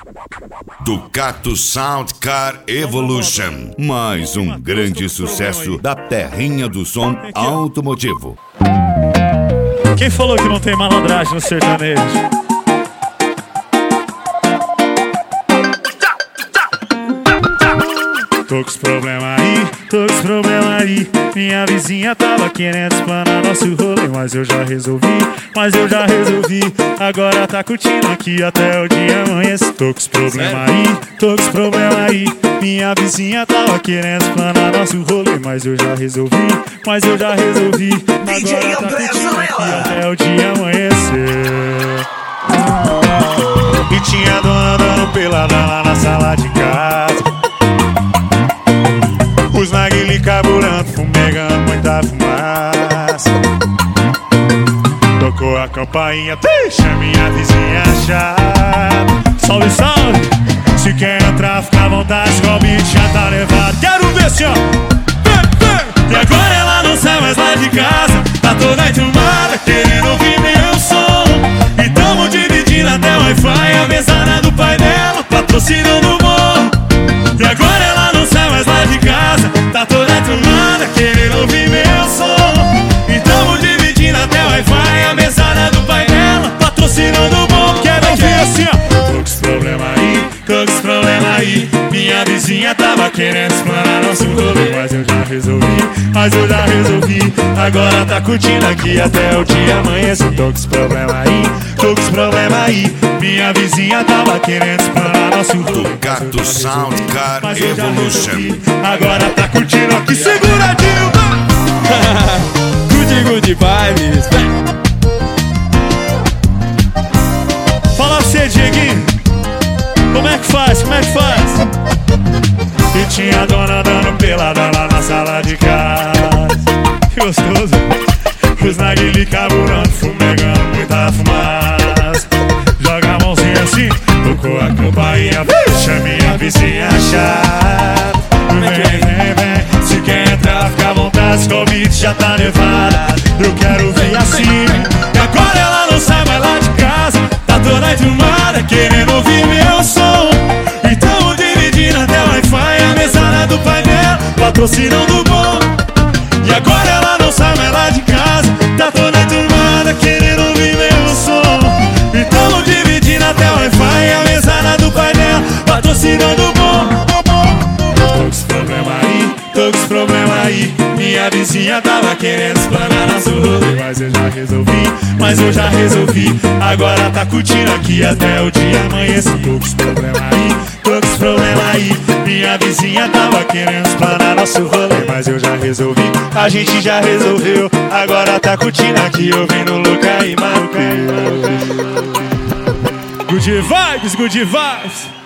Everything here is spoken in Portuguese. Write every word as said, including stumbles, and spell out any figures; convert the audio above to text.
Ducato Sound Car Evolution, mais um grande sucesso da terrinha do som automotivo. Quem falou que não tem malandragem no sertanejo? Tô com os problemas aí, tô com os problemas aí. Minha vizinha tava querendo espanar nosso rolê, mas eu já resolvi, mas eu já resolvi. Agora tá curtindo aqui até o dia amanhecer. Tô com os problemas aí, tô com os problemas aí. Minha vizinha tava querendo espanar nosso rolê, mas eu já resolvi, mas eu já resolvi. Agora tá curtindo aqui até o dia amanhecer. E tinha dona dando pelada lá na sala de casa. Os narguilé carburando, fumegando muita fumaça. Tocou a campainha, deixa minha vizinha chata. Salve, salve! Se quer entrar, fica à vontade, o beat já tá levado. Quero ver assim, ó! E agora ela não sai mais lá de casa, tá toda enturmada, querendo ouvir meu som. E tamo dividindo até o Wi-Fi, a mesada do pai dela, patrocinando o morro. E agora ela não sai mais lá de casa, tá toda enturmada, querendo ouvir meu som. E tamo dividindo até o Wi-Fi, a mesada do pai dela, patrocinando o morro. Quero ouvir assim, ó! Tô com os problemas aí, tô com os problemas aí. Minha vizinha tava querendo explanar nosso rolê, mas eu já resolvi, mas eu já resolvi. Agora tá curtindo aqui até o dia amanhecer. Tô com os problemas aí, tô com os problemas aí. Minha vizinha tava querendo explanar nosso rolê. Ducato Sound Car Evolution. Agora tá curtindo aqui seguradinho. Good, good vibes. Fala pra você, Dieguinho. Como é que faz? Como é que faz? E tinha a dona dando pelada lá na sala de casa. Que gostoso. Os narguilé carburando, fumegando muita fumaça. Joga a mãozinha assim, tocou a campainha, deixa minha vizinha chata. Vem, vem, vem, se quer entrar, fica à vontade, que o beat já tá levada. Eu quero ver assim. E agora ela não sai mais lá de casa, tá toda enturmada, querendo ouvir meu som. E tamo dividindo até o Wi-Fi, a mesada do pai dela, patrocinando o bom. E agora ela não sai mais lá de casa, tá toda enturmada, querendo ouvir meu som. E tamo dividindo até o Wi-Fi, a mesada do pai dela, patrocinando o bom. Tô com os problemas aí, tô com os problemas aí. Minha vizinha tava querendo explanar nosso rolê, mas eu já resolvi, mas eu já resolvi. Agora tá curtindo aqui até o dia amanhecer. Tô com os problemas aí, tô com os problemas aí. Minha vizinha tava querendo explanar nosso rolê, mas eu já resolvi, a gente já resolveu. Agora tá curtindo aqui, ouvindo Luca e Marco. Good vibes, good vibes.